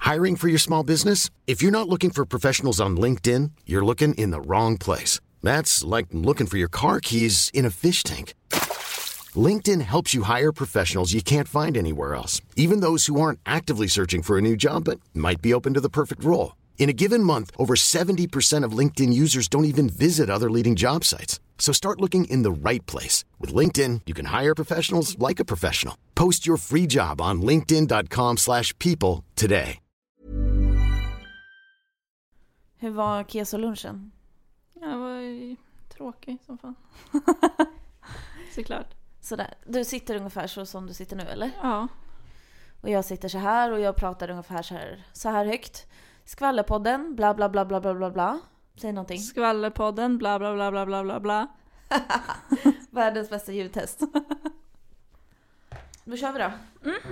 Hiring for your small business? If you're not looking for professionals on LinkedIn, you're looking in the wrong place. That's like looking for your car keys in a fish tank. LinkedIn helps you hire professionals you can't find anywhere else, even those who aren't actively searching for a new job but might be open to the perfect role. In a given month, over 70% of LinkedIn users don't even visit other leading job sites. So start looking in the right place. With LinkedIn, you can hire professionals like a professional. Post your free job on linkedin.com/people today. Hur var keso-lunchen? Jag var ju tråkig som fan. Såklart. Sådär. Du sitter ungefär så som du sitter nu, eller? Ja. Och jag sitter så här och jag pratar ungefär så här högt. Skvallerpodden, bla bla bla bla bla bla bla. Säg någonting. Skvallerpodden, bla bla bla bla bla bla bla. Världens bästa ljudtest. Då kör vi då.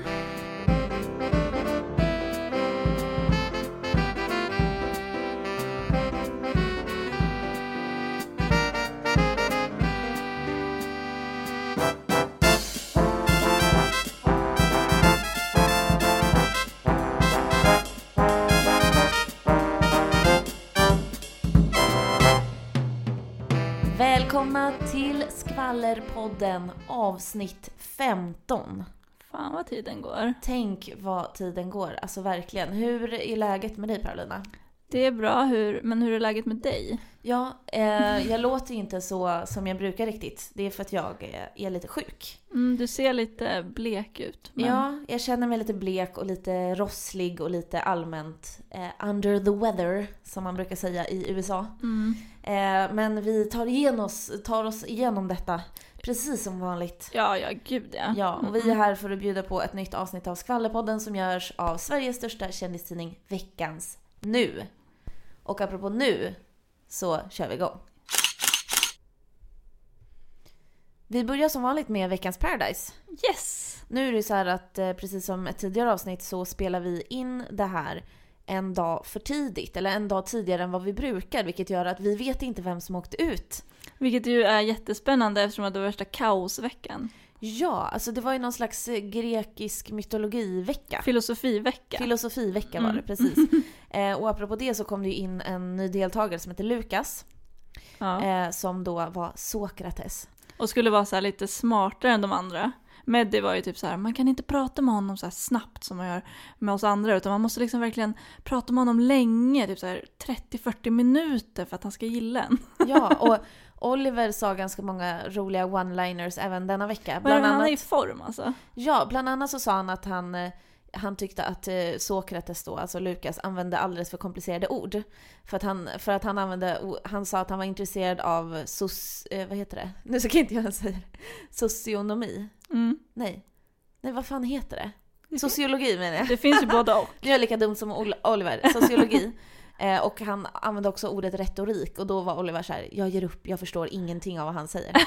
Välkomna till Skvallerpodden avsnitt 15. Fan vad tiden går. Tänk vad tiden går, alltså verkligen. Hur är läget med dig, Paulina? Det är bra, men hur är läget med dig? Ja, jag låter ju inte så som jag brukar riktigt. Det är för att jag är lite sjuk. Du ser lite blek ut. Men... Ja, jag känner mig lite blek och lite rosslig och lite allmänt under the weather, som man brukar säga i USA. Men vi tar oss igenom detta precis som vanligt. Ja, gud ja. Ja, och vi är här för att bjuda på ett nytt avsnitt av Skvallerpodden som görs av Sveriges största kändistidning Veckans Nu. Och apropå nu så kör vi igång. Vi börjar som vanligt med Veckans Paradise. Yes! Nu är det så här att precis som ett tidigare avsnitt så spelar vi in det här en dag för tidigt. Eller en dag tidigare än vad vi brukar. Vilket gör att vi vet inte vem som åkte ut. Vilket ju är jättespännande eftersom det var värsta kaosveckan. Ja, alltså det var ju någon slags grekisk mytologivecka. Filosofivecka var det, precis. Och apropå det så kom det ju in en ny deltagare som heter Lukas. Ja. Som då var Sokrates. Och skulle vara så här lite smartare än de andra. Meddi var ju typ så här, man kan inte prata med honom så här snabbt som man gör med oss andra. Utan man måste liksom verkligen prata med honom länge, typ så här 30-40 minuter för att han ska gilla en. Ja, och Oliver sa ganska många roliga one-liners även denna vecka. Men han är i form alltså. Ja, bland annat så sa han att han tyckte att Sokrates då, alltså Lukas, använde alldeles för komplicerade ord. För att han sa att han var intresserad av vad heter det? Nu ska inte jag säga det. Socionomi. Nej, vad fan heter det? Sociologi menar jag. Det finns ju både och. Jag är lika dum som Oliver. Sociologi. Och han använde också ordet retorik. Och då var Oliver så här: jag ger upp, jag förstår ingenting av vad han säger.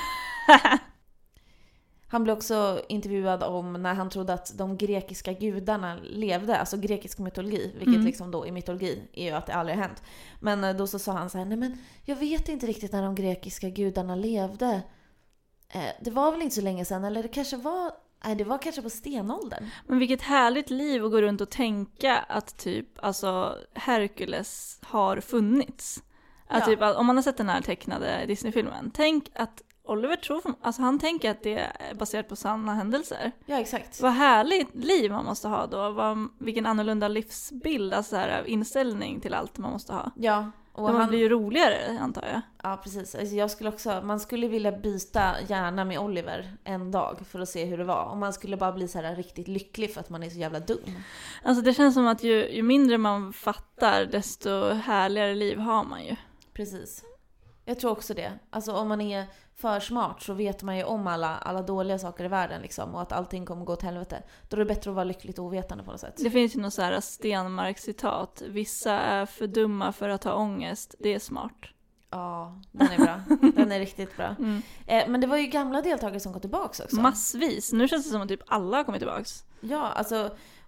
Han blev också intervjuad om när han trodde att de grekiska gudarna levde. Alltså grekisk mytologi. Vilket liksom då i mytologi är ju att det aldrig har hänt. Men då så sa han så här: nej men jag vet inte riktigt när de grekiska gudarna levde. Det var väl inte så länge sedan. Eller det kanske var... Nej, det var kanske på stenåldern. Men vilket härligt liv att gå runt och tänka att typ alltså Herkules har funnits. Att typ, om man har sett den här tecknade Disney-filmen. Tänk att Oliver tror, alltså han tänker att det är baserat på sanna händelser. Ja, exakt. Vad härligt liv man måste ha då. Vilken annorlunda livsbild, alltså här, inställning till allt man måste ha. Ja. Och man blir ju roligare, antar jag. Ja, precis. Alltså man skulle vilja byta gärna med Oliver en dag för att se hur det var. Om man skulle bara bli så här riktigt lycklig för att man är så jävla dum. Alltså det känns som att ju mindre man fattar, desto härligare liv har man ju. Precis. Jag tror också det. Alltså om man är för smart så vet man ju om alla dåliga saker i världen liksom, och att allting kommer gå åt helvete. Då är det bättre att vara lyckligt ovetande på något sätt. Det finns ju något så här Stenmark-citat. Vissa är för dumma för att ha ångest. Det är smart. Ja, den är bra. Den är riktigt bra. Men det var ju gamla deltagare som kom tillbaka också. Massvis. Nu känns det som att typ alla har kommit tillbaka. Ja, alltså...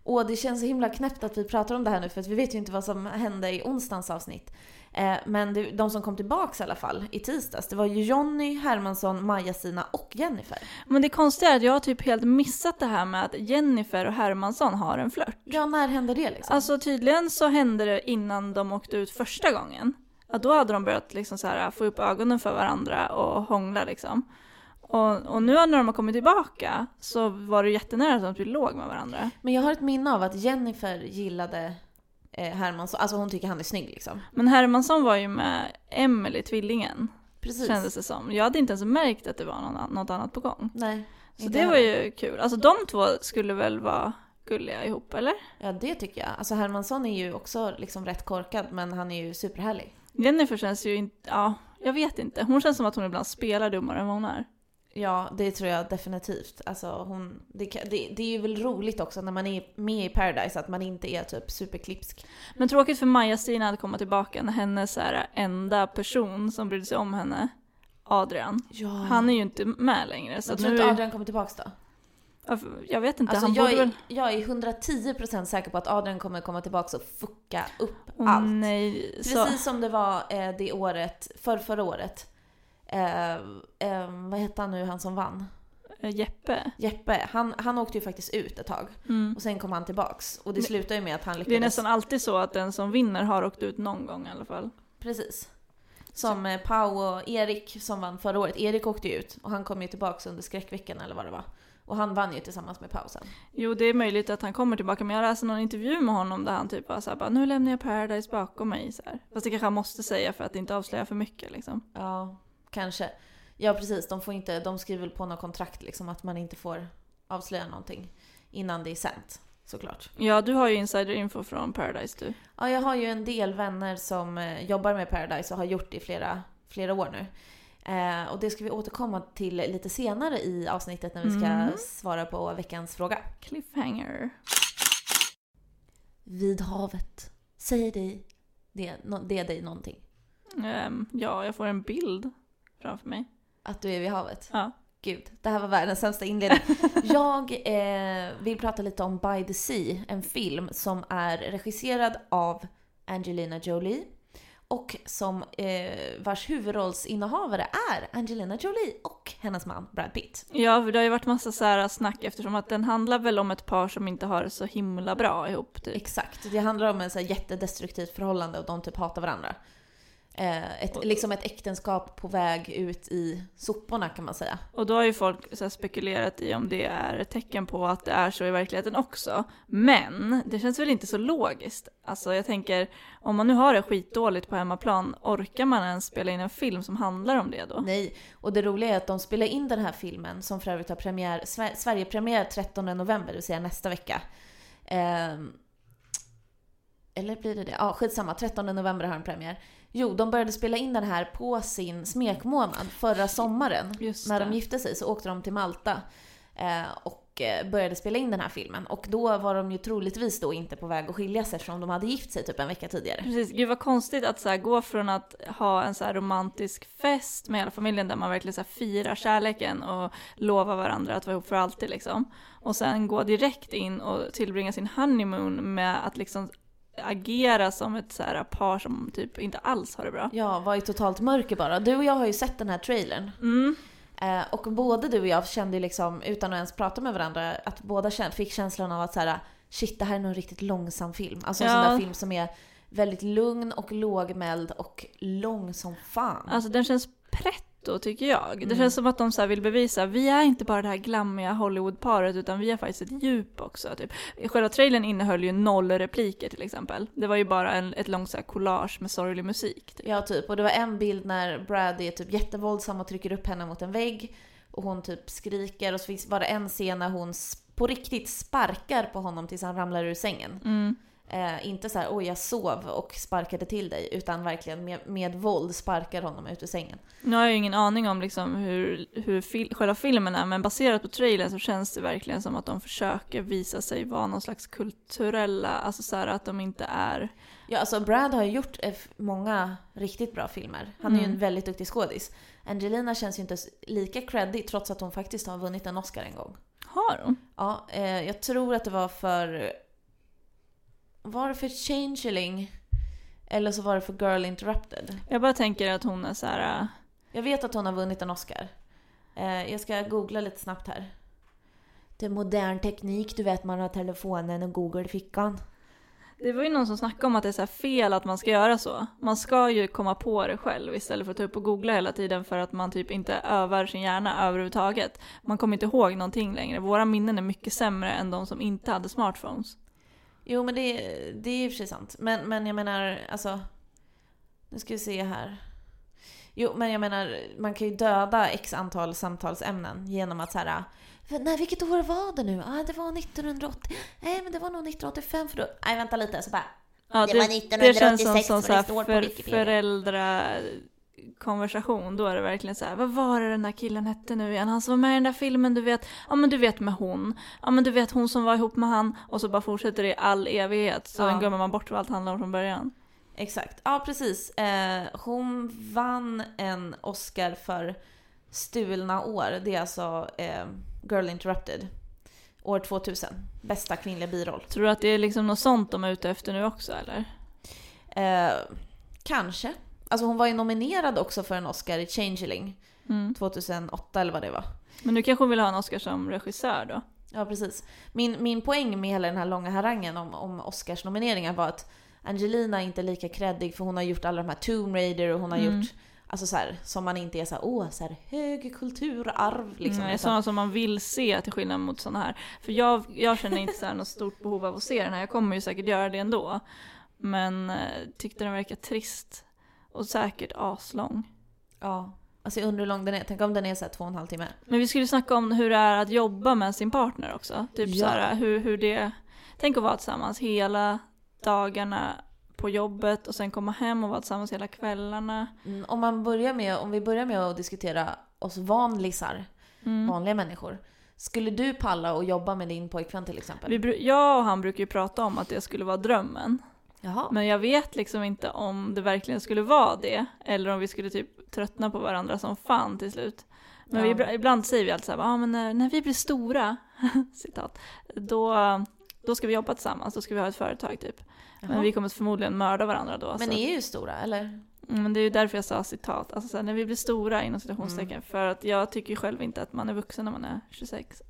Och det känns så himla knäppt att vi pratar om det här nu, för att vi vet ju inte vad som hände i onsdagens avsnitt. Men de som kom tillbaka i alla fall i tisdags, det var ju Jonny, Hermansson, Maja-Stina och Jennifer. Men det konstiga är att jag har typ helt missat det här med att Jennifer och Hermansson har en flört. Ja, när hände det liksom? Alltså tydligen så hände det innan de åkte ut första gången. Att då hade de börjat liksom så här få upp ögonen för varandra och hångla liksom. Och nu när de har kommit tillbaka så var det jättenära att de låg med varandra. Men jag har ett minne av att Jennifer gillade Hermansson. Alltså hon tycker han är snygg liksom. Men Hermansson var ju med Emily, tvillingen. Precis. Kändes det som. Jag hade inte ens märkt att det var något annat på gång. Nej. Så det var ju kul. Alltså de två skulle väl vara gulliga ihop, eller? Ja, det tycker jag. Alltså Hermansson är ju också liksom rätt korkad, men han är ju superhärlig. Jennifer känns ju inte... Ja, jag vet inte. Hon känns som att hon ibland spelar dummare än vad hon är. Ja, det tror jag definitivt. Alltså det är ju väl roligt också när man är med i Paradise att man inte är typ superklipsk. Men tråkigt för Maja-Stina att komma tillbaka när hennes enda person som brydde sig om henne, Adrian. Ja. Han är ju inte med längre. Så jag tror inte Adrian kommer tillbaka då? Jag vet inte. Alltså han jag är 110% säker på att Adrian kommer komma tillbaka och fucka upp allt. Nej, precis som det var det året, förra året. Vad heter han nu, han som vann? Jeppe. Han åkte ju faktiskt ut ett tag. Och sen kom han tillbaks. Och det slutar ju med att han lyckades. Det är nästan alltid så att den som vinner har åkt ut någon gång i alla fall. Precis. Som Pau och Erik som vann förra året. Erik åkte ju ut och han kom ju tillbaks under skräckveckan eller vad det var. Och han vann ju tillsammans med pausen. Jo, det är möjligt att han kommer tillbaka. Men jag läste någon intervju med honom där han typ var såhär, nu lämnar jag Paradise bakom mig. Så här. Fast det kanske han måste säga för att inte avslöja för mycket liksom. Ja, kanske. Ja, precis. De skriver väl på något kontrakt liksom att man inte får avslöja någonting innan det är sänt, såklart. Ja, du har ju insiderinfo från Paradise du. Ja, jag har ju en del vänner som jobbar med Paradise och har gjort det i flera år nu. Och det ska vi återkomma till lite senare i avsnittet när vi ska svara på veckans fråga. Cliffhanger. Vid havet. Säger det dig någonting? Ja, jag får en bild framför mig. Att du är vid havet? Ja. Gud, det här var världens sämsta inledning. Jag vill prata lite om By the Sea, en film som är regisserad av Angelina Jolie och som vars huvudrollsinnehavare är Angelina Jolie och hennes man Brad Pitt. Ja, för det har ju varit massa så här snack eftersom att den handlar väl om ett par som inte har det så himla bra ihop. Typ. Exakt, det handlar om en så här jättedestruktivt förhållande och de typ hatar varandra. Liksom ett äktenskap på väg ut i soporna kan man säga. Och då har ju folk så här spekulerat i om det är ett tecken på att det är så i verkligheten också. Men det känns väl inte så logiskt. Alltså jag tänker, om man nu har det skitdåligt på hemmaplan, orkar man ens spela in en film som handlar om det då? Nej, och det roliga är att de spelar in den här filmen som för övrigt har Sverige-premiär 13 november, det vill säga nästa vecka. Eller blir det? Ja, skitsamma. 13 november har en premiär. Jo, de började spela in den här på sin smekmånad förra sommaren. När de gifte sig så åkte de till Malta och började spela in den här filmen. Och då var de ju troligtvis då inte på väg att skilja sig eftersom de hade gift sig typ en vecka tidigare. Precis, gud vad konstigt att så här, gå från att ha en så här romantisk fest med hela familjen där man verkligen så här, firar kärleken och lovar varandra att vara ihop för alltid liksom. Och sen gå direkt in och tillbringa sin honeymoon med att liksom agera som ett så här par som typ inte alls har det bra. Ja, var i totalt mörker bara. Du och jag har ju sett den här trailern. Och både du och jag kände liksom, utan att ens prata med varandra, att båda fick känslan av att så här, shit, det här är nog en riktigt långsam film. Alltså en sån där film som är väldigt lugn och lågmäld och lång som fan. Alltså den känns pretto tycker jag. Det känns som att de så här vill bevisa, vi är inte bara det här glammiga Hollywood-paret utan vi har faktiskt ett djup också. Typ. Själva trailern innehöll ju 0 repliker till exempel. Det var ju bara ett långt så här collage med sorglig musik. Typ. Ja, typ. Och det var en bild när Brad är typ jättevåldsam och trycker upp henne mot en vägg. Och hon typ skriker. Och så finns bara en scen när hon på riktigt sparkar på honom tills han ramlar ur sängen. Inte så här, oj jag sov och sparkade till dig, utan verkligen med våld sparkar honom ut ur sängen. Nu har jag ju ingen aning om liksom hur själva filmen är, men baserat på trailern så känns det verkligen som att de försöker visa sig vara någon slags kulturella, alltså så här att de inte är... Ja, alltså Brad har ju gjort många riktigt bra filmer. Han är ju en väldigt duktig skådis. Angelina känns ju inte lika creddig trots att hon faktiskt har vunnit en Oscar en gång. Har hon? Ja, jag tror att det var för var det för Changeling? Eller så var det för Girl Interrupted? Jag bara tänker att hon är så här... Jag vet att hon har vunnit en Oscar. Jag ska googla lite snabbt här. Det är modern teknik, du vet, man har telefonen och Google i fickan. Det var ju någon som snackade om att det är så här fel att man ska göra så. Man ska ju komma på det själv istället för att ta upp och googla hela tiden för att man typ inte övar sin hjärna överhuvudtaget. Man kommer inte ihåg någonting längre. Våra minnen är mycket sämre än de som inte hade smartphones. Jo, men det är ju för sig sant. Men jag menar, alltså... Nu ska vi se här. Jo, men jag menar, man kan ju döda x antal samtalsämnen genom att så här... Nej, vilket år var det nu? Det var 1980. Nej, men det var nog 1985 för då... Nej, vänta lite, så bara... Ja, det var 1986 det känns som så här föräldrakonversation. Då är det verkligen så här, vad var det den där killen hette nu igen? Han som var med i den där filmen, du vet. Ja, men du vet med hon. Ja, men du vet hon som var ihop med han. Och så bara fortsätter det i all evighet. Så glömmer man bort vad allt handlar om från början. Exakt. Ja, precis. Hon vann en Oscar för Stulna år. Det är alltså Girl Interrupted. År 2000. Bästa kvinnliga biroll. Tror du att det är liksom något sånt de är ute efter nu också, eller? Kanske. Alltså hon var ju nominerad också för en Oscar i Changeling. 2008 eller vad det var. Men nu kanske hon vill ha en Oscar som regissör då? Ja, precis. Min poäng med hela den här långa harangen om Oscars nomineringar var att Angelina är inte lika kreddig, för hon har gjort alla de här Tomb Raider och hon har gjort alltså så här, som man inte är så här, så här hög kulturarv liksom. Nej, sådana som man vill se till skillnad mot sådana här. För jag känner inte så här något stort behov av att se den här. Jag kommer ju säkert göra det ändå. Men tyckte den verkar trist. Och säkert aslång. Ja, alltså jag undrar hur lång den är. Tänk om den är så här 2,5 timmar. Men vi skulle snacka om hur det är att jobba med sin partner också. Typ så här, hur det... Tänk att vara tillsammans hela dagarna på jobbet och sen komma hem och vara tillsammans hela kvällarna. Om vi börjar med att diskutera oss vanlisar, vanliga människor. Skulle du palla och jobba med din pojkvän till exempel? Jag och han brukar ju prata om att det skulle vara drömmen. Jaha. Men jag vet liksom inte om det verkligen skulle vara det. Eller om vi skulle typ tröttna på varandra som fan till slut. Men ibland säger vi alltid så här, men när vi blir stora, citat, då ska vi jobba tillsammans, då ska vi ha ett företag typ. Men vi kommer förmodligen mörda varandra då. Men ni är ju stora, eller? Men det är ju därför jag sa citat. Alltså så här, när vi blir stora inom citationstecken. För att jag tycker själv inte att man är vuxen när man är 26.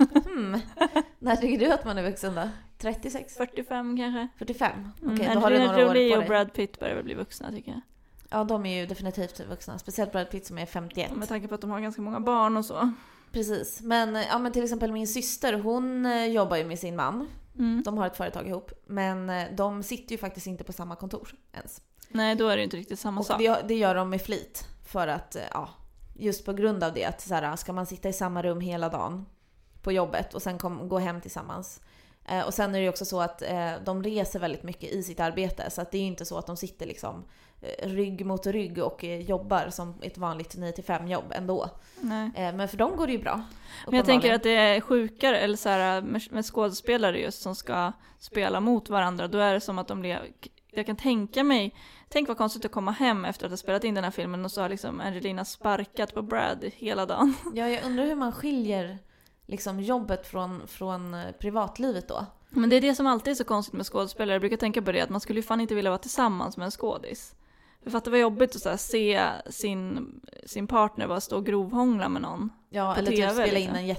När tycker du att man är vuxen då? 36? 45 kanske. 45? Okej, då har du några år på Jolie dig. och Brad Pitt börjar väl bli vuxna tycker jag. Ja, de är ju definitivt vuxna. Speciellt Brad Pitt som är 51. Med tanke på att de har ganska många barn och så. Precis. Men till exempel min syster, hon jobbar ju med sin man. De har ett företag ihop. Men de sitter ju faktiskt inte på samma kontor ens. Nej, då är det inte riktigt samma sak. Det gör de med flit. För att, just på grund av det. Att så här, ska man sitta i samma rum hela dagen på jobbet och sen gå hem tillsammans. Och sen är det ju också så att de reser väldigt mycket i sitt arbete. Så att det är ju inte så att de sitter liksom rygg mot rygg och jobbar som ett vanligt 9-5 jobb ändå. Nej. Men för dem går det ju bra. Men jag tänker att det är sjukare eller så här, med skådespelare just som ska spela mot varandra. Då är det som att de blir... Jag kan tänka mig... Tänk vad konstigt att komma hem efter att ha spelat in den här filmen och så har liksom Angelina sparkat på Brad hela dagen. Ja, jag undrar hur man skiljer liksom jobbet från privatlivet då. Men det är det som alltid är så konstigt med skådespelare. Jag brukar tänka på det, att man skulle ju fan inte vilja vara tillsammans med en skådis. För fattar vad jobbigt att så här, se sin partner bara stå och grovhångla med någon. Ja, eller TV, typ spela liksom. in en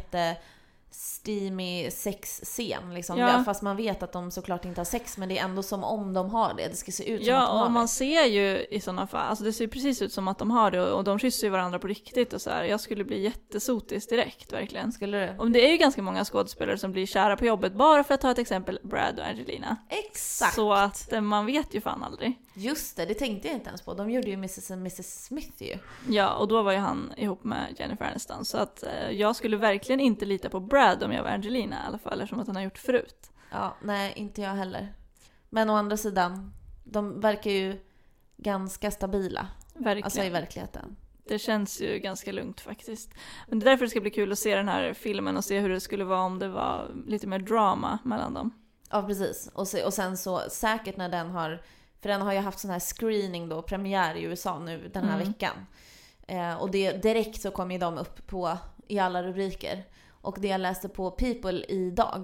steamy sexscen liksom. Ja. Fast man vet att de såklart inte har sex, men det är ändå som om de har det. Det ska se ut som ja, att de har och det. man ser ju i sådana fall, alltså det ser precis ut som att de har det och de kysser ju varandra på riktigt och så här. Jag skulle bli jättesotisk direkt, verkligen. Skulle du? Och det är ju ganska många skådespelare som blir kära på jobbet, bara för att ta ett exempel, Brad och Angelina. Exakt. Så att man vet ju fan aldrig. Just det tänkte jag inte ens på. De gjorde ju Mrs. and Mrs. Smith ju. Ja, och då var ju han ihop med Jennifer Aniston. Så att jag skulle verkligen inte lita på Brad om jag var Angelina i alla fall, eftersom att han har gjort förut. Ja, nej, inte jag heller. Men å andra sidan, de verkar ju ganska stabila. Verkligen. Alltså i verkligheten. Det känns ju ganska lugnt faktiskt. Men det är därför det ska bli kul att se den här filmen och se hur det skulle vara om det var lite mer drama mellan dem. Ja, precis. Och sen så säkert när den har... För den har ju haft sån här screening då, premiär i USA nu den här veckan. Och direkt så kom ju de upp i alla rubriker. Och det jag läste på People idag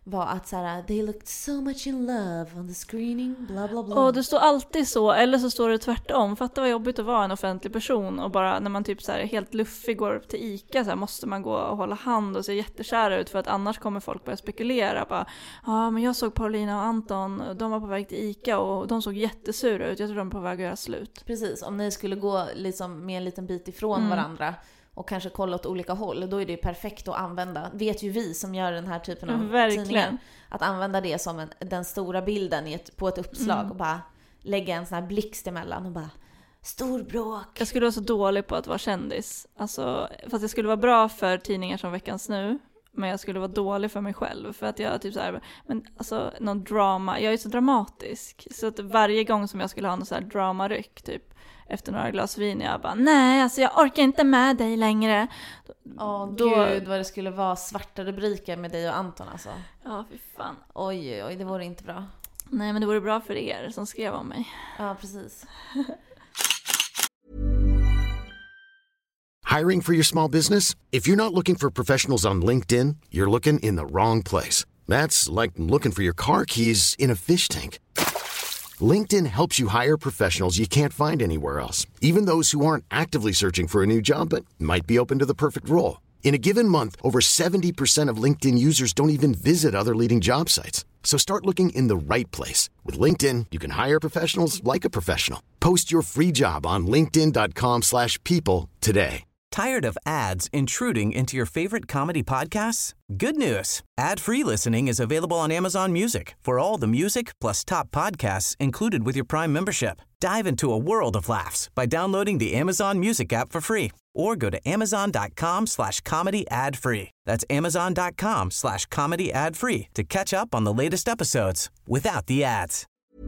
var att så här, they looked so much in love on the screening, bla bla bla. Och det står alltid så, eller så står det tvärtom. Fatta vad jobbigt att vara en offentlig person och bara när man typ så här helt luffig går upp till Ica så här, måste man gå och hålla hand och se jättekära ut för att annars kommer folk börja spekulera. Bara, men jag såg Paulina och Anton, de var på väg till Ica och de såg jättesura ut. Jag tror de var på väg att göra slut. Precis, om ni skulle gå liksom med en liten bit ifrån varandra och kanske kolla åt olika håll, då är det perfekt att använda. Vet ju vi som gör den här typen av tidningar, att använda det som den stora bilden på ett uppslag och bara lägga en sån här blixt emellan och bara stor bråk. Jag skulle vara så dålig på att vara kändis. Alltså, fast jag skulle vara bra för tidningar som Veckans Nu, men jag skulle vara dålig för mig själv för att jag typ så här, men alltså någon drama, jag är så dramatisk så att varje gång som jag skulle ha någon så här dramaryck typ efter några glas vin, jag bara, nej, alltså jag orkar inte med dig längre. Gud, vad det skulle vara svarta rubriker med dig och Anton alltså. Ja, fy fan. Oj, det vore inte bra. Nej, men det vore bra för er som skrev om mig. Ja, precis. Hiring for your small business? If you're not looking for professionals on LinkedIn, you're looking in the wrong place. That's like looking for your car keys in a fish tank. LinkedIn helps you hire professionals you can't find anywhere else, even those who aren't actively searching for a new job but might be open to the perfect role. In a given month, over 70% of LinkedIn users don't even visit other leading job sites. So start looking in the right place. With LinkedIn, you can hire professionals like a professional. Post your free job on linkedin.com/people today. Tired of ads intruding into your favorite comedy podcasts? Good news. Ad-free listening is available on Amazon Music for all the music plus top podcasts included with your Prime membership. Dive into a world of laughs by downloading the Amazon Music app for free or go to amazon.com/comedy ad-free. That's amazon.com/comedy ad-free to catch up on the latest episodes without the ads.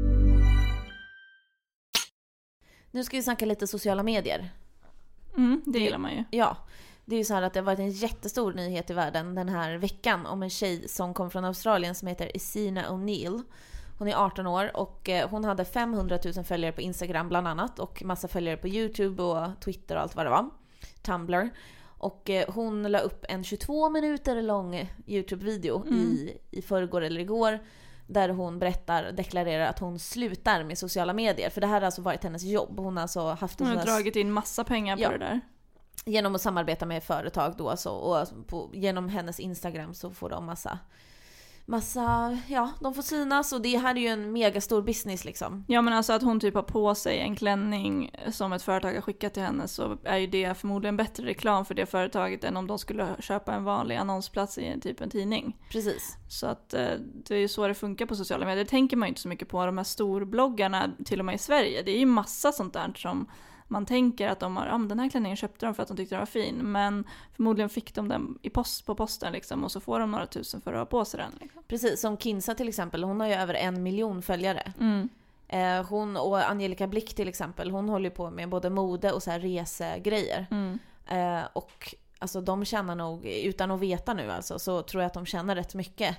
Nu ska vi snacka lite sociala medier. Det gillar man ju. Ja, det är ju så här att det har varit en jättestor nyhet i världen den här veckan om en tjej som kom från Australien som heter Isina O'Neill. Hon är 18 år och hon hade 500 000 följare på Instagram bland annat och massa följare på YouTube och Twitter och allt vad det var. Tumblr. Och hon la upp en 22 minuter lång YouTube-video i förrgår eller igår där hon deklarerar att hon slutar med sociala medier. För det här har alltså varit hennes jobb. Hon har alltså haft hon har dragit in massa pengar på det där. Genom att samarbeta med företag då alltså, och genom hennes Instagram så får de massa, ja, de får synas och det här är ju en megastor business liksom. Ja, men alltså att hon typ har på sig en klänning som ett företag har skickat till henne så är ju det förmodligen bättre reklam för det företaget än om de skulle köpa en vanlig annonsplats i typ en tidning. Precis. Så att det är ju så det funkar på sociala medier. Det tänker man ju inte så mycket på de här storbloggarna till och med i Sverige. Det är ju massa sånt där som man tänker att de har, den här klänningen köpte de för att de tyckte den var fin. Men förmodligen fick de den på posten liksom, och så får de några tusen för att ha på sig den. Liksom. Precis, som Kinsa till exempel. Hon har ju över 1 miljon följare. Hon och Angelica Blick till exempel. Hon håller på med både mode och så här resegrejer. Och alltså, de tjänar nog, utan att veta nu alltså, så tror jag att de tjänar rätt mycket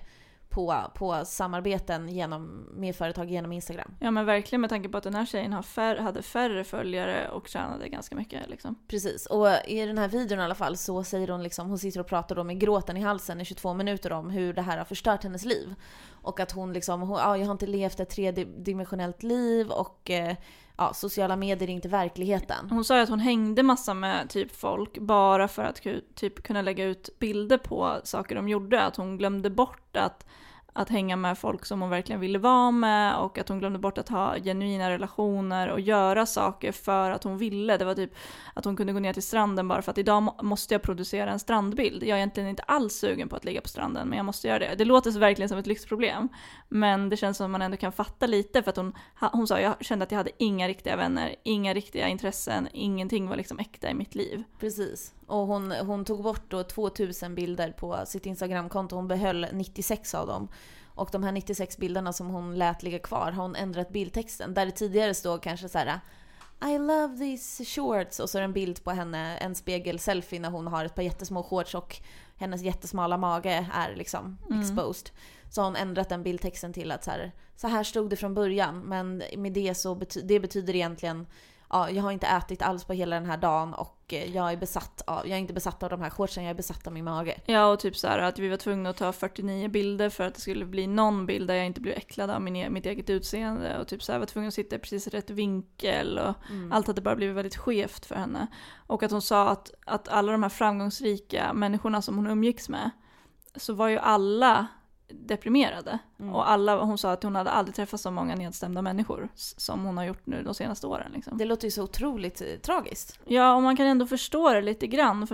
på samarbeten med företag genom Instagram. Ja, men verkligen, med tanke på att den här tjejen hade färre följare och tjänade ganska mycket liksom. Precis, och i den här videon i alla fall så säger hon liksom, hon sitter och pratar då med gråten i halsen i 22 minuter om hur det här har förstört hennes liv. Och att hon liksom, jag har inte levt ett tredimensionellt liv och sociala medier är inte verkligheten. Hon sa att hon hängde massa med typ folk bara för att typ kunna lägga ut bilder på saker de gjorde. Att hon glömde bort att hänga med folk som hon verkligen ville vara med och att hon glömde bort att ha genuina relationer och göra saker för att hon ville. Det var typ att hon kunde gå ner till stranden bara för att idag måste jag producera en strandbild. Jag är egentligen inte alls sugen på att ligga på stranden, men jag måste göra det. Det låter så verkligen som ett lyxproblem, men det känns som att man ändå kan fatta lite, för att hon sa, jag kände att jag hade inga riktiga vänner, inga riktiga intressen, ingenting var liksom äkta i mitt liv. Precis. Och hon tog bort då 2000 bilder på sitt Instagramkonto. Hon behöll 96 av dem. Och de här 96 bilderna som hon lät ligga kvar har hon ändrat bildtexten. Där det tidigare stod kanske så här: I love these shorts. Och så är det en bild på henne, en spegel-selfie när hon har ett par jättesmå shorts och hennes jättesmala mage är liksom exposed. Så har hon ändrat den bildtexten till att så här stod det från början. Men med det så det betyder egentligen, jag har inte ätit alls på hela den här dagen och jag är inte besatt av de här shortsen, jag är besatt av min mage. Ja, och typ så här att vi var tvungna att ta 49 bilder för att det skulle bli någon bild där jag inte blev äcklad av mitt eget utseende, och typ så här var tvungna att sitta i precis rätt vinkel och allt hade bara blivit väldigt skevt för henne. Och att hon sa att alla de här framgångsrika människorna som hon umgicks med, så var ju alla deprimerade. Och hon sa att hon hade aldrig träffat så många nedstämda människor som hon har gjort nu de senaste åren. Liksom. Det låter ju så otroligt tragiskt. Ja, och man kan ändå förstå det lite grann, för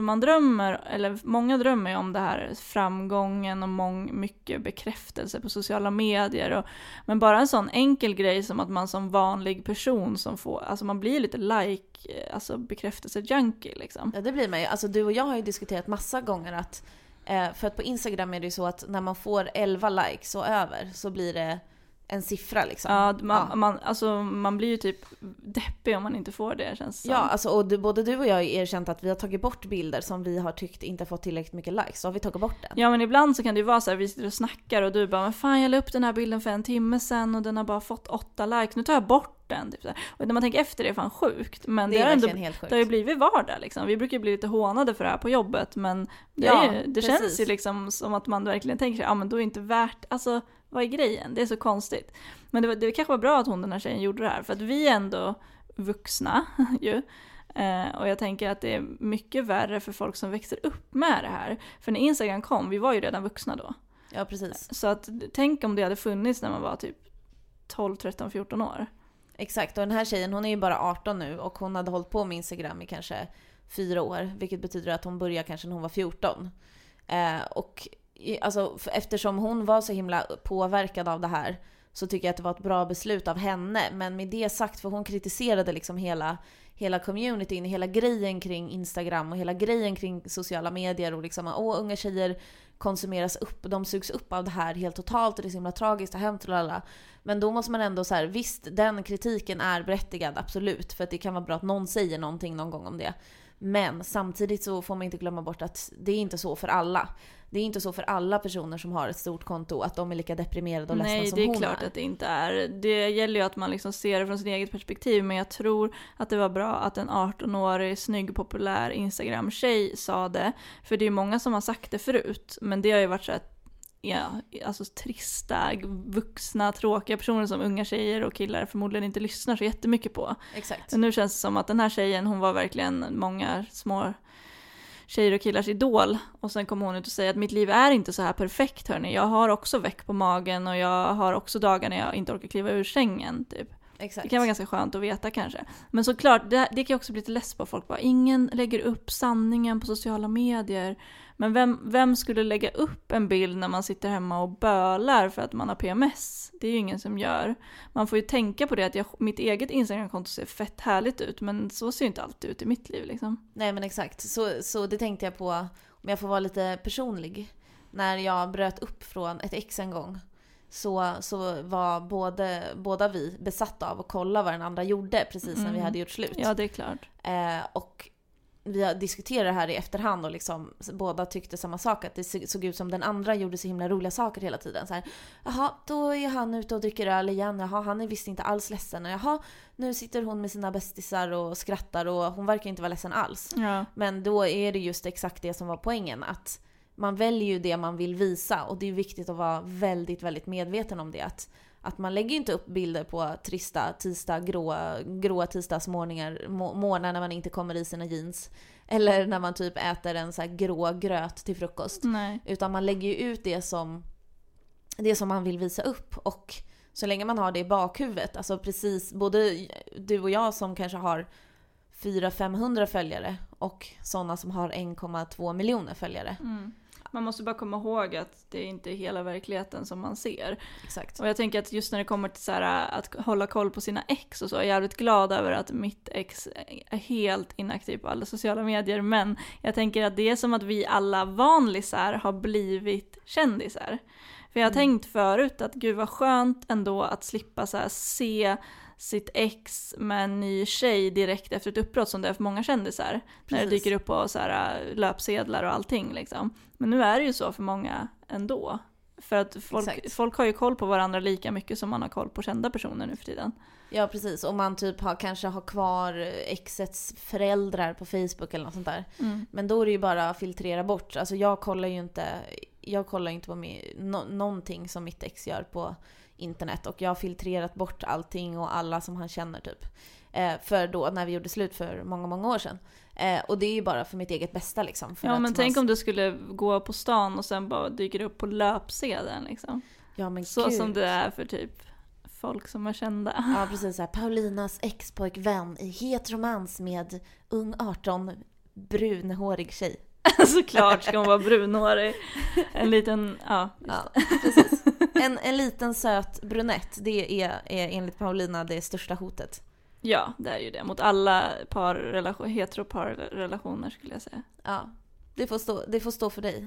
många drömmer ju om det här framgången och mycket bekräftelse på sociala medier. Men bara en sån enkel grej som att man som vanlig person som får, alltså man blir lite bekräftelse-junkie liksom. Ja, det blir man ju. Alltså du och jag har ju diskuterat massa gånger att för att på Instagram är det ju så att när man får 11 likes och över så blir det en siffra liksom. Ja, man blir ju typ deppig om man inte får det, känns som. Ja, alltså, och både du och jag har erkänt att vi har tagit bort bilder som vi har tyckt inte fått tillräckligt mycket likes, så har vi tagit bort den. Ja, men ibland så kan det ju vara så här, vi sitter och snackar och du bara, men fan, jag la upp den här bilden för 1 timme sedan och den har bara fått 8 likes, nu tar jag bort den. Typ så här. Och när man tänker efter det är fan sjukt, men det är ändå, helt sjukt. Det har ju blivit vardag liksom. Vi brukar bli lite hånade för det här på jobbet, men det känns ju liksom som att man verkligen tänker sig, ja men då är det inte värt, alltså vad är grejen? Det är så konstigt. Men det kanske var bra att den här tjejen gjorde det här, för att vi är ändå vuxna ju. Och jag tänker att det är mycket värre för folk som växer upp med det här. För när Instagram kom, vi var ju redan vuxna då. Ja, precis. Så att tänk om det hade funnits när man var typ 12, 13, 14 år. Exakt, och den här tjejen, hon är ju bara 18 nu och hon hade hållit på med Instagram i kanske 4 år, vilket betyder att hon började kanske när hon var 14. Och alltså, eftersom hon var så himla påverkad av det här, så tycker jag att det var ett bra beslut av henne. Men med det sagt, för hon kritiserade liksom hela communityn, hela grejen kring Instagram och hela grejen kring sociala medier, och liksom unga tjejer konsumeras upp, de sugs upp av det här helt totalt, och det är så himla tragiskt och hemskt och alla. Men då måste man ändå så här, visst, den kritiken är berättigad, absolut, för att det kan vara bra att någon säger någonting någon gång om det. Men samtidigt så får man inte glömma bort att det är inte så för alla. Det är inte så för alla personer som har ett stort konto att de är lika deprimerade och ledsna som hon är. Nej, det är klart att det inte är. Det gäller ju att man liksom ser det från sitt eget perspektiv, men jag tror att det var bra att en 18-årig, snygg, populär Instagram-tjej sa det. För det är många som har sagt det förut, men det har ju varit så att alltså trista, vuxna, tråkiga personer som unga tjejer och killar förmodligen inte lyssnar så jättemycket på. Exakt. Men nu känns det som att den här tjejen, hon var verkligen många små tjejer och killars idol, och sen kom hon ut och säger att mitt liv är inte så här perfekt, hörni. Jag har också veck på magen och jag har också dagar när jag inte orkar kliva ur sängen typ. Exakt. Det kan vara ganska skönt att veta kanske. Men såklart, det kan jag också bli lite less på. Folk bara, ingen lägger upp sanningen på sociala medier. Men vem skulle lägga upp en bild när man sitter hemma och bölar för att man har PMS? Det är ju ingen som gör. Man får ju tänka på det att mitt eget Instagram-konto ser fett härligt ut, men så ser ju inte alltid ut i mitt liv liksom. Nej, men exakt. Så det tänkte jag på, om jag får vara lite personlig. När jag bröt upp från ett ex en gång, så var båda vi besatta av att kolla vad den andra gjorde precis när vi hade gjort slut. Ja, det är klart. Och vi har diskuterat det här i efterhand och liksom båda tyckte samma sak, att det såg ut som den andra gjorde så himla roliga saker hela tiden. Så här, jaha, då är han ute och dricker öl igen. Jaha, han är visst inte alls ledsen. Jaha, nu sitter hon med sina bästisar och skrattar och hon verkar inte vara ledsen alls. Ja. Men då är det just exakt det som var poängen, att man väljer ju det man vill visa, och det är viktigt att vara väldigt, väldigt medveten om det. Att man lägger inte upp bilder på trista gråa tisdagsmorgnar när man inte kommer i sina jeans. Eller när man typ äter en så här grå gröt till frukost. Nej. Utan man lägger ju ut det som man vill visa upp. Och så länge man har det i bakhuvudet, alltså precis, både du och jag som kanske har 400-500 följare och sådana som har 1,2 miljoner följare. Man måste bara komma ihåg att det är inte hela verkligheten som man ser. Exakt. Och jag tänker att just när det kommer till så här, att hålla koll på sina ex och så, jag är jävligt glad över att mitt ex är helt inaktiv på alla sociala medier. Men jag tänker att det är som att vi alla vanlisar har blivit kändisar. För jag har tänkt förut att gud vad skönt ändå att slippa så här se sitt ex med en ny tjej direkt efter ett uppbrott som det är för många kändisar. Precis. När det dyker upp på så här löpsedlar och allting liksom. Men nu är det ju så för många ändå. För att folk har ju koll på varandra lika mycket som man har koll på kända personer nu för tiden. Ja, precis. Om man typ kanske har kvar exets föräldrar på Facebook eller något sånt där. Men då är det ju bara att filtrera bort. Alltså jag kollar inte på någonting som mitt ex gör på internet. Och jag har filtrerat bort allting och alla som han känner typ. För då när vi gjorde slut för många, många år sedan. Och det är ju bara för mitt eget bästa liksom. För men tänk om du skulle gå på stan och sen bara dyker upp på löpsedeln liksom. Ja, men så Gud. som det är för typ folk som är kända. Ja, precis. Här, Paulinas ex-pojkvän i heteromans med ung 18 brunhårig tjej. Såklart ska hon vara brunhårig. En liten, ja precis. En liten söt brunett, det är enligt Paulina det största hotet. Ja, det är ju det. Mot alla heteroparrelationer skulle jag säga. Ja, det får stå för dig.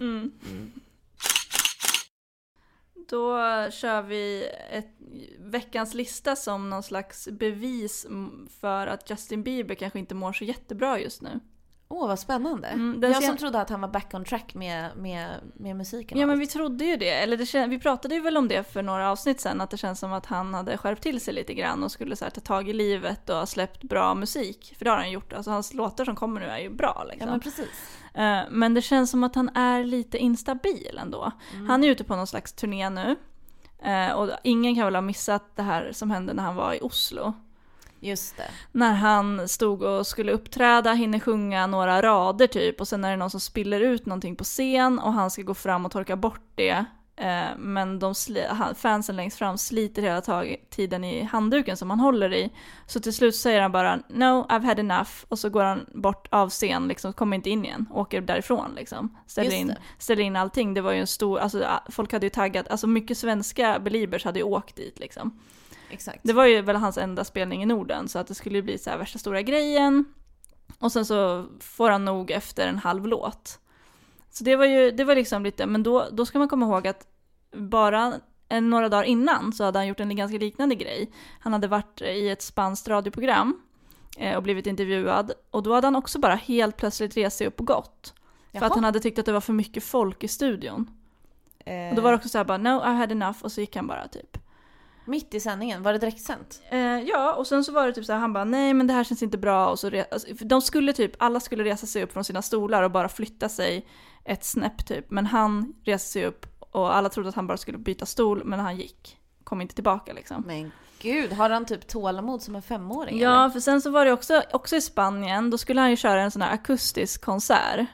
Då kör vi veckans lista som någon slags bevis för att Justin Bieber kanske inte mår så jättebra just nu. Vad spännande. Jag som trodde att han var back on track med musiken. Ja, men vi trodde ju det. Eller vi pratade ju väl om det för några avsnitt sen. Att det känns som att han hade skärpt till sig lite grann och skulle så här, ta tag i livet och ha släppt bra musik. För det har han gjort. Alltså hans låtar som kommer nu är ju bra liksom. Ja, men precis. Men det känns som att han är lite instabil ändå. Han är ute på någon slags turné nu. Och ingen kan väl ha missat det här som hände när han var i Oslo. Just det. När han stod och skulle uppträda, hinner sjunga några rader typ. Och sen är det någon som spiller ut någonting på scen och han ska gå fram och torka bort det. Men fansen längst fram sliter hela tiden i handduken som han håller i. Så till slut säger han bara no, I've had enough. Och så går han bort av scen, liksom, kommer inte in igen. Åker därifrån liksom. Ställer in allting. Det var ju en stor, alltså folk hade ju taggat, alltså mycket svenska beliebers hade ju åkt dit liksom. Exakt. Det var ju väl hans enda spelning i Norden, så att det skulle bli så här värsta stora grejen. Och sen så får han nog efter en halv låt. Så det var liksom lite, men då ska man komma ihåg att bara några dagar innan så hade han gjort en ganska liknande grej. Han hade varit i ett spanskt radioprogram och blivit intervjuad. Och då hade han också bara helt plötsligt rest sig upp och gått. För att han hade tyckt att det var för mycket folk i studion. Och då var det också så här bara, no, I had enough. Och så gick han bara typ. Mitt i sändningen, var det direktsänt? Ja, och sen så var det typ så här, han bara, nej men det här känns inte bra. Och så de skulle typ, alla skulle resa sig upp från sina stolar och bara flytta sig ett snäpp typ. Men han reste sig upp och alla trodde att han bara skulle byta stol, men han kom inte tillbaka liksom. Men gud, har han typ tålamod som en 5-åring? Ja, eller? För sen så var det också i Spanien, då skulle han ju köra en sån här akustisk konsert.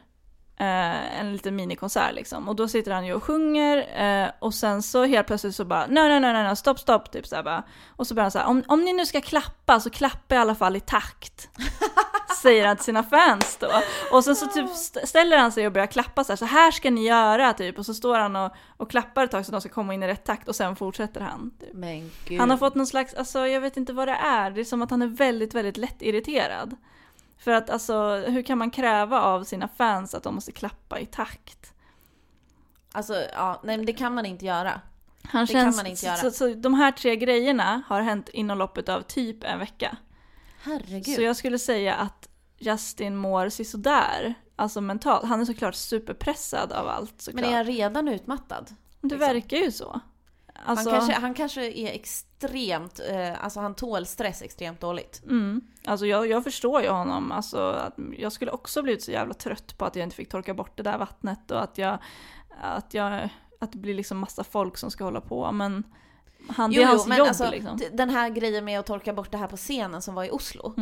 En liten minikonsert liksom. Och då sitter han ju och sjunger och sen så helt plötsligt så bara no, stopp typ så här bara. Och så börjar han så här, om ni nu ska klappa så klappa i alla fall i takt. Säger han till sina fans då. Och sen så typ ställer han sig och börjar klappa så här ska ni göra typ. Och så står han och klappar ett tag så de ska komma in i rätt takt och sen fortsätter han typ. Men gud. Han har fått någon slags, alltså jag vet inte vad det är. Det är som att han är väldigt, väldigt lätt irriterad. För att alltså, hur kan man kräva av sina fans att de måste klappa i takt? Alltså, ja, nej, men det kan man inte göra. Kan man inte göra. Så de här 3 grejerna har hänt inom loppet av typ en vecka. Herregud. Så jag skulle säga att Justin mår sådär, alltså mentalt. Han är såklart superpressad av allt såklart. Men är han redan utmattad? Det verkar ju så. Alltså, han kanske är extremt, alltså han tål stress extremt dåligt. Alltså jag förstår ju honom, alltså att jag skulle också blivit så jävla trött på att jag inte fick torka bort det där vattnet och att det blir liksom massa folk som ska hålla på, men det är hans jobb alltså, liksom. Den här grejen med att torka bort det här på scenen som var i Oslo.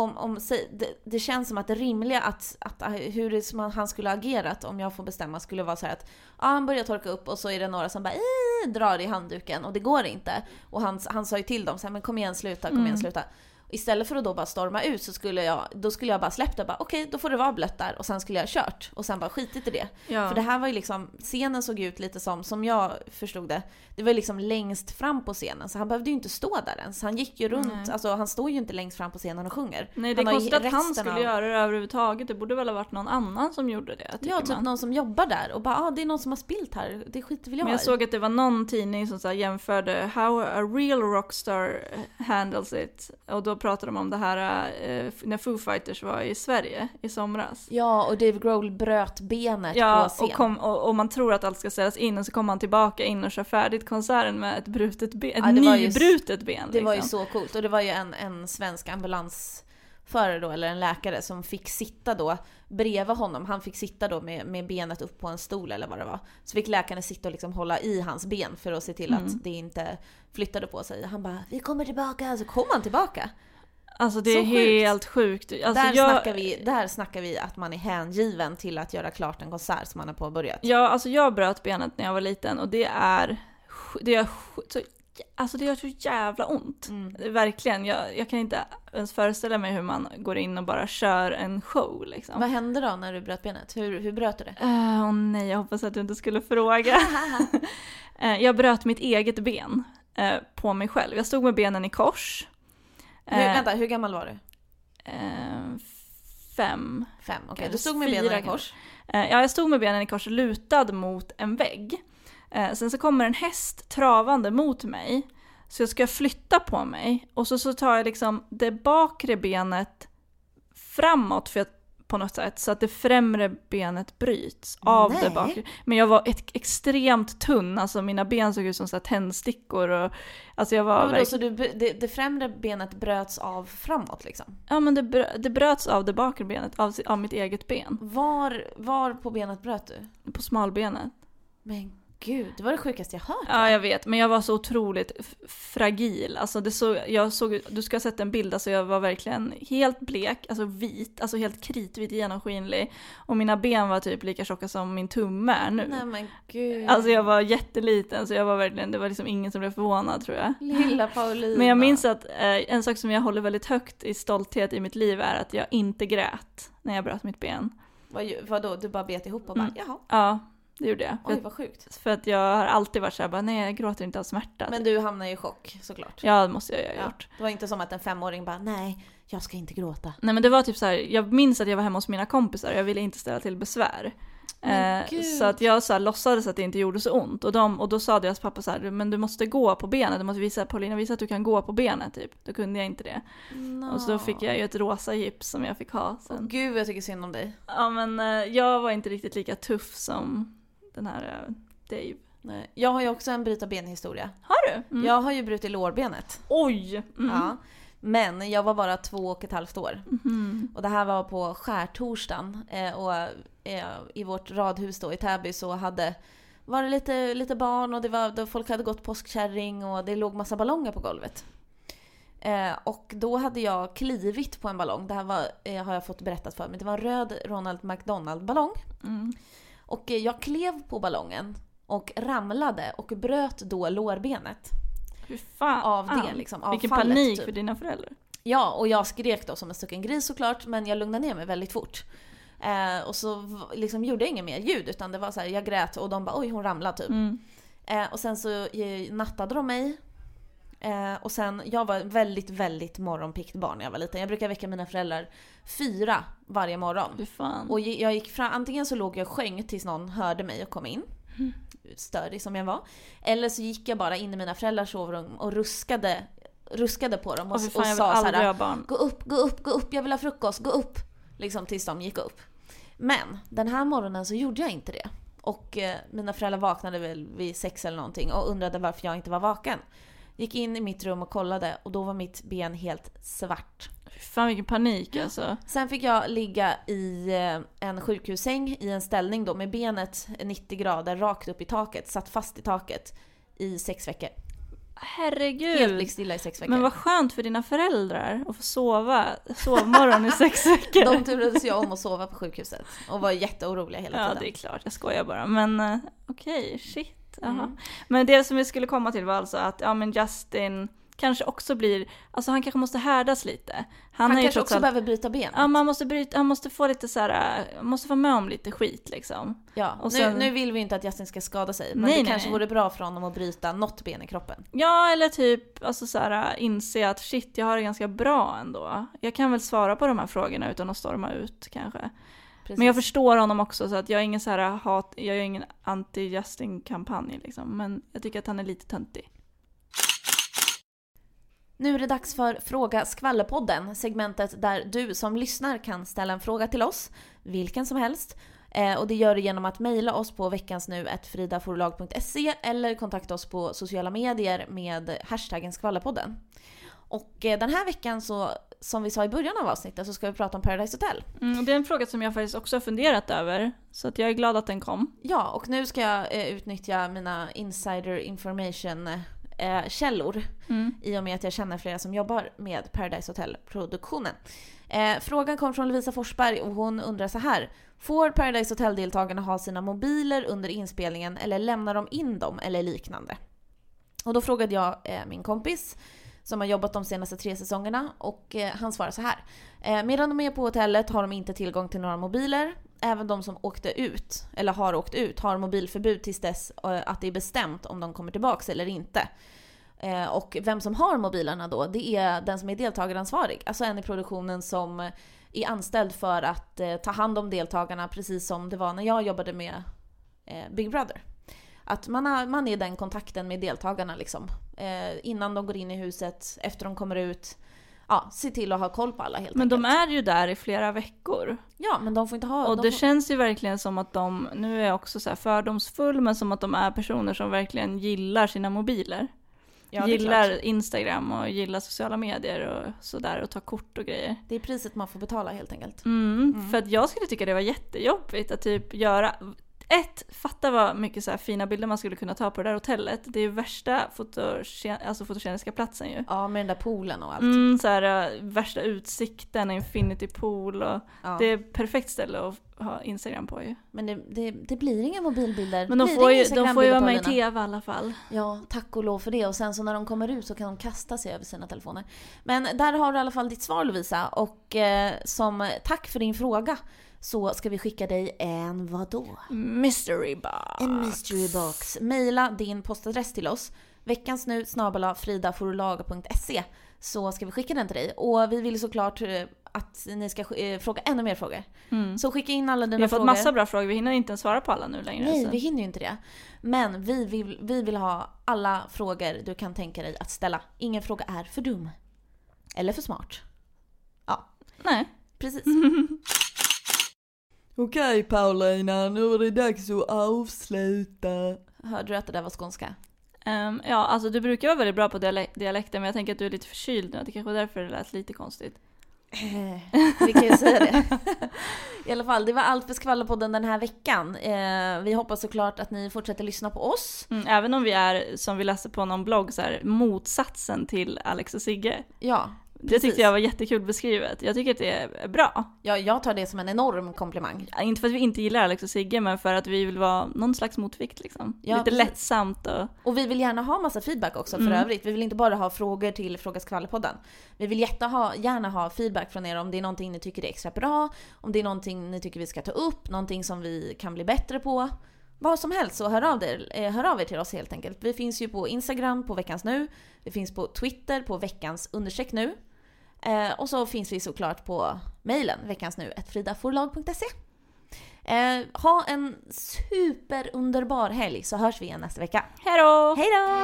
Det känns som att det rimliga att hur det som han skulle ha agerat om jag får bestämma skulle vara så här att han börjar torka upp och så är det några som bara drar i handduken och det går inte. Och han sa ju till dem så här, men kom igen sluta. Istället för att då bara storma ut så skulle jag bara släppt det. Okej, då får det vara blött där. Och sen skulle jag ha kört. Och sen bara skitit i det. Ja. För det här var ju liksom, scenen såg ut lite som jag förstod det. Det var ju liksom längst fram på scenen. Så han behövde ju inte stå där ens. Han gick ju runt, alltså han står ju inte längst fram på scenen och sjunger. Nej, det är konstigt att han skulle göra det överhuvudtaget. Det borde väl ha varit någon annan som gjorde det. Ja, typ någon som jobbar där. Och bara, det är någon som har spilt här. Det skiter väl jag. Men jag såg att det var någon tidning som så här jämförde how a real rockstar handles it. Och då pratade de om det här när Foo Fighters var i Sverige i somras. Ja, och Dave Grohl bröt benet på scen. Och man tror att allt ska ställas in och så kommer han tillbaka in och kör färdigt konserten med ett brutet ben, ett nybrutet ben. Det var ju så coolt, och det var ju en svensk ambulansförare då, eller en läkare som fick sitta då bredvid honom. Han fick sitta då med benet upp på en stol eller vad det var. Så fick läkaren sitta och liksom hålla i hans ben för att se till att det inte flyttade på sig. Han bara, vi kommer tillbaka. Så kom han tillbaka. Alltså det är helt sjukt. Alltså där snackar vi att man är hängiven till att göra klart en konsert som man har påbörjat. Ja, alltså jag bröt benet när jag var liten och det gör så jävla ont. Verkligen. Jag kan inte ens föreställa mig hur man går in och bara kör en show liksom. Vad hände då när du bröt benet? Hur bröt du det? Nej, jag hoppas att du inte skulle fråga. Jag bröt mitt eget ben på mig själv. Jag stod med benen i kors. Hur gammal var du? 5. 5, okej. Du stod med benen i kors? Ja, jag stod med benen i kors lutad mot en vägg. Sen så kommer en häst travande mot mig. Så jag ska flytta på mig. Och så tar jag liksom det bakre benet framåt på något sätt. Så att det främre benet bryts av det bakre. Men jag var extremt tunn. Alltså mina ben såg ut som så här tändstickor. Och, alltså jag var så det främre benet bröts av framåt liksom? Ja, men det bröts av det bakre benet. Av mitt eget ben. Var på benet bröt du? På smalbenet. Men gud, det var det sjukaste jag hört. Ja, jag vet. Men jag var så otroligt fragil. Alltså du ska ha sett en bild. Alltså jag var verkligen helt blek. Alltså vit. Alltså helt kritvit, genomskinlig. Och mina ben var typ lika tjocka som min tumme är nu. Nej men gud. Alltså jag var jätteliten. Så jag var verkligen, det var liksom ingen som blev förvånad, tror jag. Lilla Paulina. Men jag minns att en sak som jag håller väldigt högt i stolthet i mitt liv är att jag inte grät när jag bröt mitt ben. Vadå? Du bara bet ihop och bara, jaha. Ja. Det gjorde jag. Oj, vad sjukt. För att jag har alltid varit så här, bara, nej, jag gråter inte av smärta. Men du hamnar i chock, såklart. Ja, det måste jag ha gjort. Det var inte som att en 5-åring bara, nej, jag ska inte gråta. Nej, men det var typ så här, jag minns att jag var hemma hos mina kompisar och jag ville inte ställa till besvär. Så att jag så här, låtsades att det inte gjorde så ont. Och då sa deras pappa så här, men du måste gå på benet. Du måste visa, Paulina, visa att du kan gå på benet, typ. Då kunde jag inte det. No. Och så fick jag ju ett rosa gips som jag fick ha sen. Gud, jag tycker synd om dig. Ja, men jag var inte riktigt lika tuff som den här Dave. Nej. Jag har ju också en bryta benhistoria. Har du? Mm. Jag har ju brutit lårbenet. Oj! Mm. Ja. Men jag var bara 2,5 år. Mm. Och det här var på skärtorsdagen. Och i vårt radhus då i Täby så var det lite barn. Och folk hade gått påskkärring. Och det låg massa ballonger på golvet. Och då hade jag klivit på en ballong. Det här har jag fått berättat för mig. Det var en röd Ronald McDonald-ballong. Mm. Och jag klev på ballongen och ramlade och bröt då lårbenet. Hur fan? Av det liksom. Av vilken fallet, panik typ. För dina föräldrar. Ja, och jag skrek då som en stucken gris såklart. Men jag lugnade ner mig väldigt fort. Och så liksom gjorde jag inget mer ljud. Utan det var så här, jag grät och de bara, oj hon ramlade typ. Mm. Och sen så nattade de mig. Och sen, jag var väldigt, väldigt morgonpikt barn när jag var liten. Jag brukar väcka mina föräldrar 4 varje morgon. Och jag gick fram, antingen så låg jag och sjöng tills någon hörde mig och kom in. Störig som jag var. Eller så gick jag bara in i mina föräldrars sovrum och ruskade på dem. Och sa så här, gå upp, jag vill ha frukost, gå upp. Liksom tills de gick upp. Men den här morgonen så gjorde jag inte det. Och mina föräldrar vaknade väl vid 6 eller någonting och undrade varför jag inte var vaken. Gick in i mitt rum och kollade och då var mitt ben helt svart. Fan vilken panik alltså. Sen fick jag ligga i en sjukhussäng i en ställning då med benet 90 grader rakt upp i taket, satt fast i taket i 6 veckor. Herregud. Helt blickstilla i 6 veckor. Men vad skönt för dina föräldrar att få sovmorgon i 6 veckor. De turades jag om att sova på sjukhuset och var jätteoroliga hela tiden. Ja, det är klart. Jag skojar bara. Men okej, shit. Men det som vi skulle komma till var alltså att men Justin kanske också blir, alltså han kanske måste härdas lite. Han kanske också behöver bryta ben. Ja, han måste få lite så här, måste få med om lite skit liksom. Ja, och nu vill vi inte att Justin ska skada sig, men det kanske vore bra för honom att bryta något ben i kroppen. Ja, eller typ alltså så här, inse att shit, jag har det ganska bra ändå. Jag kan väl svara på de här frågorna utan att storma ut kanske. Precis. Men jag förstår honom också, så att jag är ingen så här jag är ingen anti-Justin-kampanj liksom, men jag tycker att han är lite töntig. Nu är det dags för Fråga Skvallerpodden, segmentet där du som lyssnar kan ställa en fråga till oss, vilken som helst. Och det gör du genom att mejla oss på veckansnu@fridaforlag.se eller kontakta oss på sociala medier med hashtaggen Skvallerpodden. Och den här veckan så, som vi sa i början av avsnittet, så ska vi prata om Paradise Hotel. Det är en fråga som jag faktiskt också har funderat över, så att jag är glad att den kom. Ja, och nu ska jag utnyttja mina insider information källor i och med att jag känner flera som jobbar med Paradise Hotel-produktionen. Frågan kom från Lovisa Forsberg och hon undrar så här: får Paradise Hotel-deltagarna ha sina mobiler under inspelningen eller lämnar de in dem eller liknande? Och då frågade jag min kompis som har jobbat de senaste 3 säsongerna och han svarar så här: medan de är på hotellet har de inte tillgång till några mobiler. Även de som åkte ut eller har åkt ut har mobilförbud tills dess att det är bestämt om de kommer tillbaka eller inte. Och vem som har mobilerna då, det är den som är deltagaransvarig. Alltså en i produktionen som är anställd för att ta hand om deltagarna, precis som det var när jag jobbade med Big Brother. Att man är den kontakten med deltagarna liksom. Innan de går in i huset, efter de kommer ut. Ja, se till att ha koll på alla helt Men enkelt. de är ju där i flera veckor. Ja, men de får inte ha... Och det känns ju verkligen som att de, nu är jag också så här fördomsfull, men som att de är personer som verkligen gillar sina mobiler. Ja, gillar Instagram och gillar sociala medier och sådär och tar kort och grejer. Det är priset man får betala helt enkelt. För att jag skulle tycka det var jättejobbigt att typ göra... fatta vad mycket så här fina bilder man skulle kunna ta på det där hotellet. Det är ju värsta fotogeniska platsen ju. Ja, med den där poolen och allt. Så här, värsta utsikten, infinity pool och det är ett perfekt ställe att ha Instagram på ju. Men det blir inga mobilbilder. Men de får ju vara med i tv i alla fall. Ja, tack och lov för det. Och sen så när de kommer ut så kan de kasta sig över sina telefoner. Men där har du i alla fall ditt svar, Lovisa. Och som tack för din fråga så ska vi skicka dig en vadå? Mystery box. En mystery box. Maila din postadress till oss. veckansnu@fridaforlag.se, så ska vi skicka den till dig. Och vi vill såklart att ni ska fråga ännu mer frågor. Så skicka in alla dina frågor. Vi har fått massa bra frågor. Vi hinner inte ens svara på alla nu längre. Nej, vi hinner ju inte det. Men vi vill ha alla frågor du kan tänka dig att ställa. Ingen fråga är för dum. Eller för smart. Ja. Nej. Precis. Okej, Paulina, nu är det dags att avsluta. Hörde du att det där var skånska? Ja, alltså du brukar vara väldigt bra på dialekten, men jag tänker att du är lite förkyld nu. Det kanske var därför det lät lite konstigt. Vi kan ju säga det. I alla fall, det var allt för Skvallerpodden den här veckan. Vi hoppas såklart att ni fortsätter lyssna på oss. Även om vi är, som vi läste på någon blogg, så här, motsatsen till Alex och Sigge. Ja. Det tyckte jag var jättekul beskrivet. Jag tycker att det är bra. Ja, jag tar det som en enorm komplimang. Inte för att vi inte gillar Alex och Sigge, men för att vi vill vara någon slags motvikt liksom. Ja, lite lättsamt och vi vill gärna ha massa feedback också för övrigt. Vi vill inte bara ha frågor till Fråga Skvallerpodden. Vi vill gärna ha feedback från er om det är någonting ni tycker är extra bra, om det är någonting ni tycker vi ska ta upp, någonting som vi kan bli bättre på. Vad som helst, så hör av er till oss helt enkelt. Vi finns ju på Instagram på Veckans Nu. Vi finns på Twitter på veckans_nu. Och så finns vi såklart på mejlen veckansnu@fridaforlag.se. Ha en superunderbar helg, så hörs vi igen nästa vecka. Hej då! Hej då!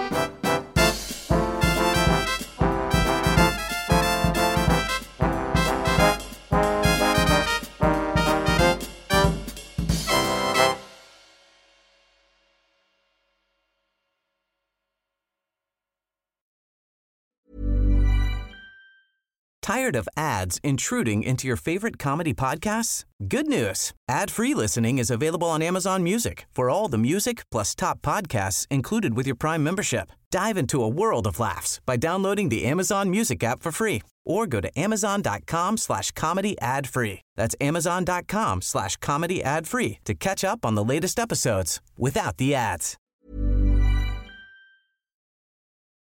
Tired of ads intruding into your favorite comedy podcasts? Good news. Ad-free listening is available on Amazon Music for all the music plus top podcasts included with your Prime membership. Dive into a world of laughs by downloading the Amazon Music app for free or go to amazon.com/comedy ad-free. That's amazon.com/comedy ad-free to catch up on the latest episodes without the ads.